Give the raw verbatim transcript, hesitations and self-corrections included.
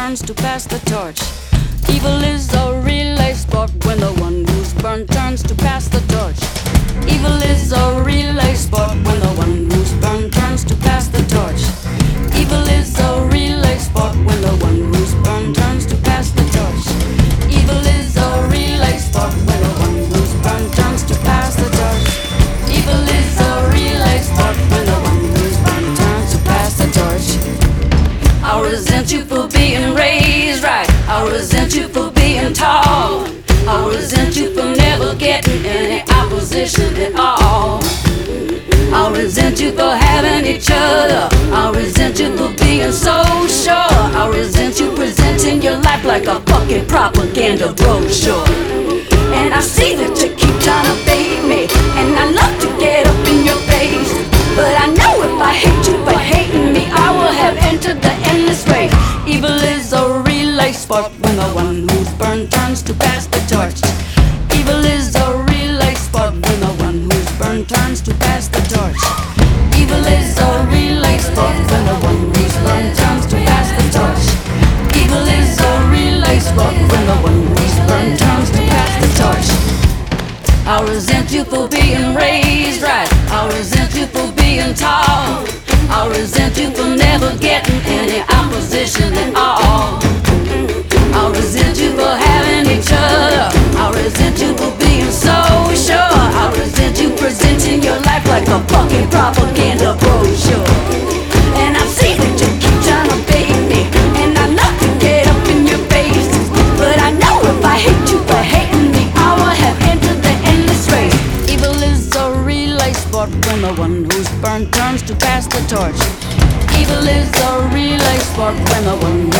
turns to pass the torch. Evil is a relay sport when the one who's burned turns to pass the torch. Evil is a relay sport when the one who's burned turns to pass the torch. Evil is a relay sport when the one who's burned turns to pass the torch. Evil is a relay sport when the one who's burned turns to pass the torch. Evil is a relay sport when the one who's burned turns to pass the torch. I resent you for being raised right. I resent you for being tall. I resent you for never getting any opposition at all. I resent you for having each other. I resent you for being so sure. I resent you presenting your life like a fucking propaganda brochure. And I see that you keep trying to bait me, and I love to get up in your face. But I know if I hate you for hating me, I will have entered the endless race. Evil is a relay sport when the one who's burned turns to pass the torch. Evil is a relay sport when the one who's burned turns to pass the torch. Evil is a relay sport when the one who's burned turns to pass the torch. Evil is a relay sport when the one who's burned turns to pass the torch. I resent you for being raised right. I resent you for being tall. I resent you for never getting any opposition at all. I resent you for having each other. I resent you for being so sure. I resent you presenting your life like a fucking propaganda brochure. And I see that you keep trying to bait me, and I love to get up in your face. But I know if I hate you for hating me, I will have entered the endless race. Evil is a relay sport when the one who's burned turns to pass the torch. Evil is a relay sport when the one